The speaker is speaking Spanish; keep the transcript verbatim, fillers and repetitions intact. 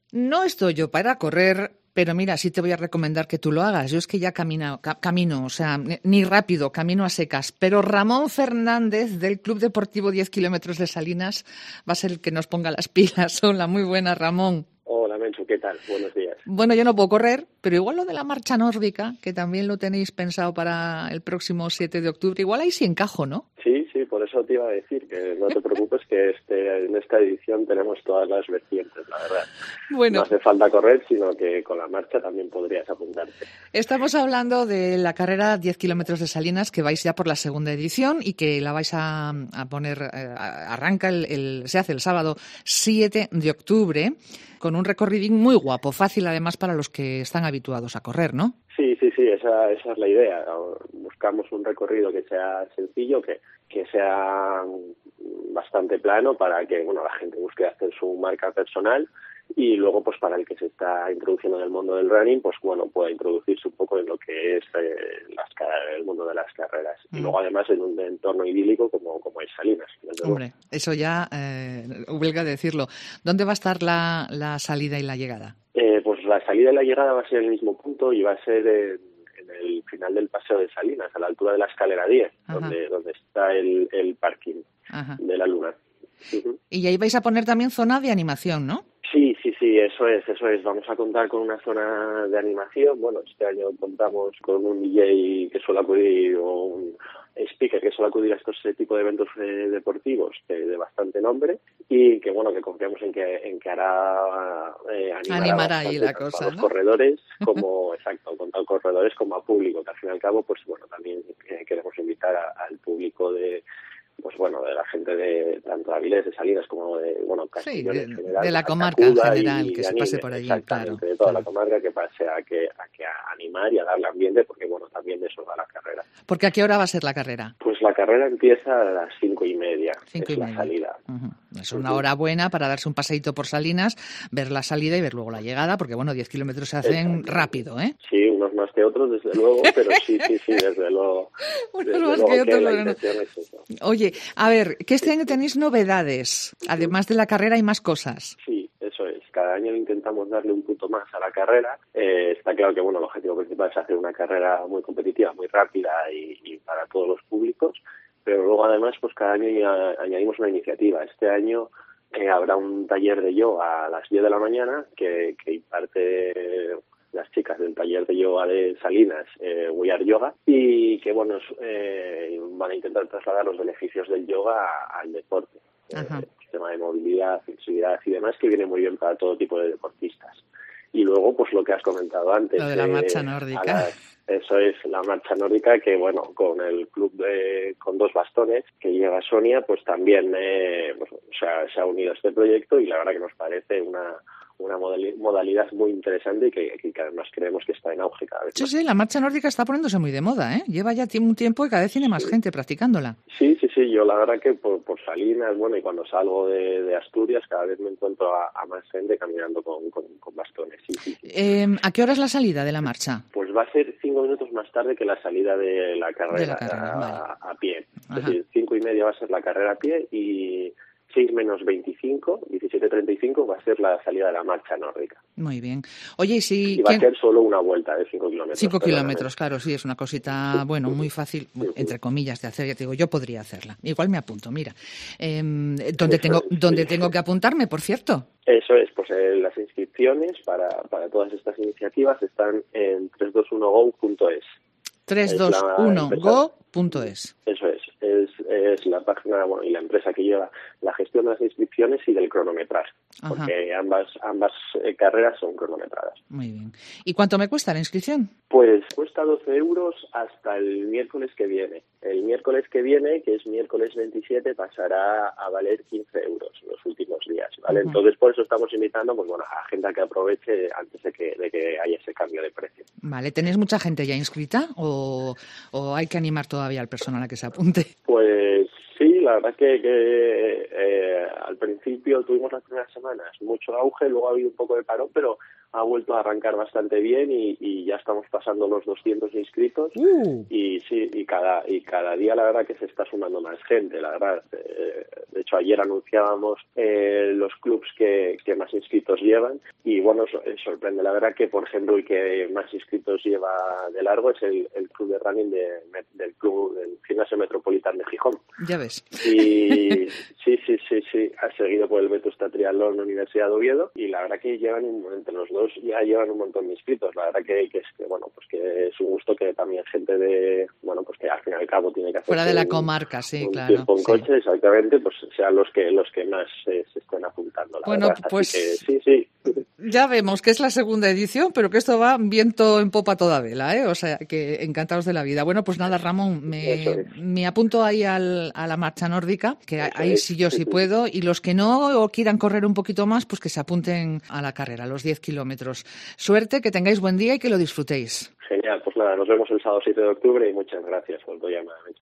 No estoy yo para correr, pero mira, sí te voy a recomendar que tú lo hagas. Yo es que ya camino, ca- camino, o sea, ni rápido, camino a secas. Pero Ramón Fernández, del Club Deportivo diez kilómetros de Salinas, va a ser el que nos ponga las pilas. Hola, muy buena, Ramón. Hola, Menchu, ¿qué tal? Buenos días. Bueno, yo no puedo correr, pero igual lo de la marcha nórdica, que también lo tenéis pensado para el próximo siete de octubre, igual ahí sí encajo, ¿no? Sí, sí, por eso te iba a decir que no te preocupes que este, en esta edición tenemos todas las vertientes, la verdad. Bueno, no hace falta correr, sino que con la marcha también podrías apuntarte. Estamos hablando de la carrera diez kilómetros de Salinas, que vais ya por la segunda edición y que la vais a, a poner, eh, arranca, el, el, se hace el sábado siete de octubre, con un recorrido muy guapo, fácil además para los que están habituados a correr, ¿no? Sí, sí, sí, esa, esa es la idea. Buscamos un recorrido que sea sencillo, que, que sea bastante plano para que, bueno, la gente busque hacer su marca personal y luego, pues para el que se está introduciendo en el mundo del running, pues bueno, pueda introducirse un poco en lo que es eh, las, el mundo de las carreras. Mm. Y luego, además, en un entorno idílico como, como es Salinas. Hombre, eso ya eh, huelga decirlo. ¿Dónde va a estar la, la salida y la llegada? Eh, pues la salida y la llegada va a ser en el mismo punto y va a ser en, en el final del Paseo de Salinas, a la altura de la escalera diez, donde, donde está el, el parking Ajá. de la Luna. Uh-huh. Y ahí vais a poner también zona de animación, ¿no? Sí, sí, sí, eso es, eso es. Vamos a contar con una zona de animación. Bueno, este año contamos con un D J que suele acudir, o un speaker que suele acudir a estos tipo de eventos eh, deportivos de, de bastante nombre y que, bueno, que confiamos en que en que hará eh, animará ahí la cosa, a los ¿no? corredores como, exacto, tanto a corredores como a público, que al fin y al cabo, pues bueno, también eh, queremos invitar a, al público de pues bueno, de la gente de tanto de Avilés, de Salinas, como de, bueno, Castellón sí, de, en general. de la comarca en general, y, que y se anime, pase por allí, exactamente, claro. de toda claro. la comarca que pase a que, a que a animar y a darle ambiente, porque bueno, también de eso va la carrera. ¿Porque a qué hora va a ser la carrera? Pues la carrera empieza a las cinco y media, cinco es y la media. salida. Uh-huh. Es una uh-huh. hora buena para darse un paseíto por Salinas, ver la salida y ver luego la llegada, porque bueno, diez kilómetros se hacen rápido, ¿eh? Sí, unos más que otros, desde luego, pero sí, sí, sí, desde luego. unos desde más luego que otros. Que la Bueno. intención es eso. Oye, a ver, que este año tenéis novedades, además de la carrera hay más cosas. Sí, eso es. Cada año intentamos darle un punto más a la carrera. Eh, está claro que bueno, el objetivo principal es hacer una carrera muy competitiva, muy rápida y, y para todos los públicos, pero luego además pues cada año ya añadimos una iniciativa. Este año eh, habrá un taller de yoga a las diez de la mañana que, que imparte las chicas del taller de yoga de Salinas, eh, We Are Yoga, y que bueno, eh, van a intentar trasladar los beneficios del yoga a, al deporte. Ajá. Eh, tema de movilidad, flexibilidad y demás, que viene muy bien para todo tipo de deportistas. Y luego, pues lo que has comentado antes. Lo de la eh, marcha nórdica. La, eso es, la marcha nórdica, que bueno, con el club de, con dos bastones que lleva Sonia, pues también eh, pues, o sea, se ha unido a este proyecto y la verdad que nos parece una una modalidad muy interesante y que, que además creemos que está en auge cada vez sí, más. Sí, sí, la marcha nórdica está poniéndose muy de moda, ¿eh? Lleva ya un tiempo y cada vez tiene más sí. gente practicándola. Sí, sí, sí, yo la verdad que por, por Salinas, bueno, y cuando salgo de, de Asturias, cada vez me encuentro a, a más gente caminando con, con, con bastones. Sí, sí, sí. Eh, ¿A qué hora es la salida de la marcha? Pues va a ser cinco minutos más tarde que la salida de la carrera, de la carrera a, vale. a pie. Ajá. Es decir, cinco y media va a ser la carrera a pie y seis menos veinticinco, diecisiete treinta y cinco va a ser la salida de la marcha nórdica. Muy bien. Oye, ¿y si y va ¿quién? a ser solo una vuelta de cinco kilómetros. Cinco kilómetros, claro, sí, es una cosita, bueno, muy fácil, bueno, entre comillas, de hacer. Ya te digo, yo podría hacerla. Igual me apunto, mira. Eh, ¿Dónde tengo es, dónde sí. tengo que apuntarme, por cierto? Eso es, pues eh, las inscripciones para, para todas estas iniciativas están en tres dos uno go punto es. tres dos uno go punto es. Eso es, es, es la página, bueno, y la empresa que lleva la gestión de las inscripciones y del cronometraje, Ajá. porque ambas ambas eh, carreras son cronometradas. Muy bien. ¿Y cuánto me cuesta la inscripción? Pues cuesta doce euros hasta el miércoles que viene. El miércoles que viene, que es miércoles veintisiete, pasará a valer quince euros los últimos días, ¿vale? Uh-huh. Entonces, por eso estamos invitando pues bueno, a gente que aproveche antes de que, de que haya ese cambio de precio. Vale, ¿tenéis mucha gente ya inscrita o, o hay que animar todavía al personal a que se apunte? Pues sí, la verdad que, que eh, al principio tuvimos las primeras semanas mucho auge, luego ha habido un poco de parón, pero ha vuelto a arrancar bastante bien y, y ya estamos pasando los doscientos inscritos uh. y sí y cada y cada día la verdad que se está sumando más gente, la verdad. Eh, de hecho ayer anunciábamos eh, los clubs que, que más inscritos llevan y bueno, so, sorprende la verdad que por ejemplo el que más inscritos lleva de largo es el, el club de running de, del club del Gimnasio Metropolitano de Gijón. Ya ves. Y sí, sí, sí, sí, ha seguido por el Vetusta Triatlón Universidad de Oviedo y la verdad que llevan un, entre los dos ya llevan un montón de inscritos. La verdad que, que es que bueno, pues que es un gusto que también gente de, bueno, pues que al fin y al cabo tiene que hacer fuera de la un, comarca, sí, un claro. tiempo en sí. coche, exactamente, pues sean los que los que más eh, se estén apuntando. La bueno, verdad. pues Así que, sí, sí. Ya vemos que es la segunda edición, pero que esto va viento en popa toda vela, ¿eh? O sea, que encantados de la vida. Bueno, pues nada, Ramón, me, es. me apunto ahí al, a la marcha nórdica, que Eso ahí es. sí yo sí puedo, y los que no o quieran correr un poquito más, pues que se apunten a la carrera, a los diez kilómetros. Suerte, que tengáis buen día y que lo disfrutéis. Genial, pues nada, nos vemos el sábado siete de octubre y muchas gracias por tu llamada.